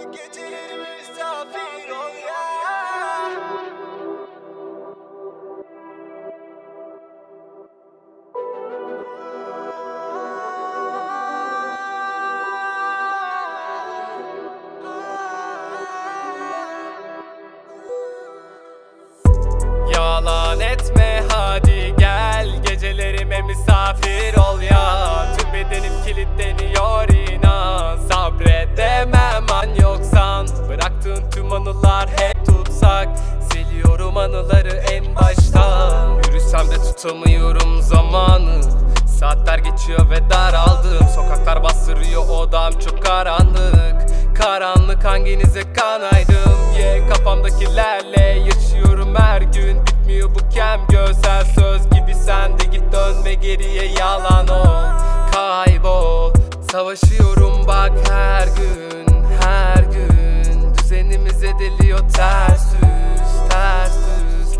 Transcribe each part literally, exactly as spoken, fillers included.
Gecelerime misafir ol ya. Yalan etme hadi gel, gecelerime misafir ol ya. Tüm bedenim kilitleniyor inan, sabredemem an yoksan. Bıraktığın tüm anılar hep tutsak, siliyorum anıları en baştan. Yürüsem de tutamıyorum zamanı, saatler geçiyor ve daraldım. Sokaklar bastırıyor, odam çok karanlık. Karanlık hanginize kanaydım? Yeah, kafamdakilerle yaşıyorum her gün. Bitmiyor bu kem görsel söz gibi, sen de git dönme geriye, yalan ol, kaybol. Savaşıyorum bak her gün, her gün. Düzenimiz ediliyor ters düz, ters düz.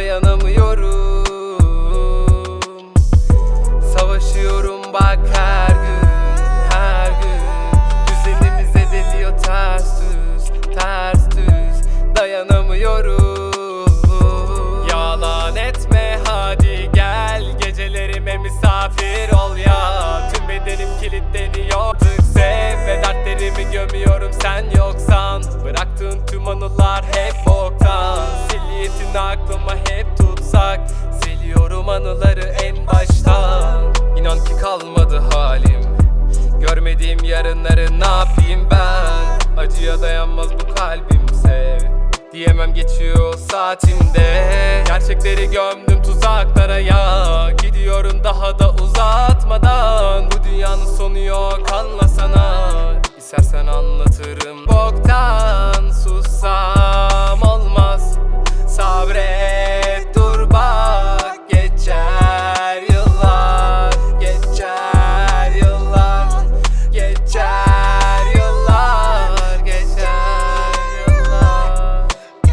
Dayanamıyorum. Savaşıyorum bak her gün, her gün. Düzenimiz ediliyor ters düz, ters düz. Dayanamıyorum. Yalan etme hadi gel, gecelerime misafir ol ya. Tüm bedenim kilitleniyor, tık sev ve dertlerimi gömüyorum sen yoksan. Bıraktığın tüm anılar hep boktan, silliyetin aklıma hep tutsak, siliyorum anıları en baştan. İnan ki kalmadı halim, görmediğim yarınları ne yapayım ben? Acıya dayanmaz bu kalbimse, diyemem geçiyor saatimde. Gerçekleri gömdüm tuzaklara ya, gidiyorum daha da uzatmadan. Bu dünyanın sonu yok, anlasana. İstersen anlatırım boktan, sussam olmaz. Sabret dur bak, geçer yıllar, geçer yıllar, geçer yıllar, geçer yıllar.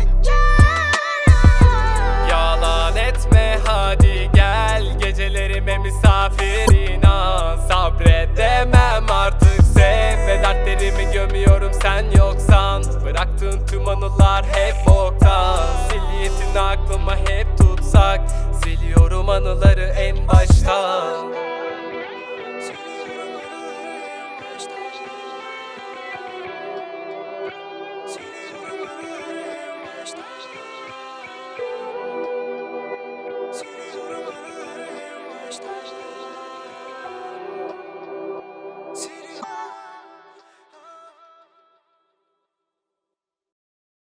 Yalan etme hadi gel, gecelerime misafir inan. Sabredemem artık, sev ve dertlerimi gömüyorum sen yoksan. Bıraktığın tüm anılar hep boktan, silliyetin aklıma hep tutsak, siliyorum anıları en baştan.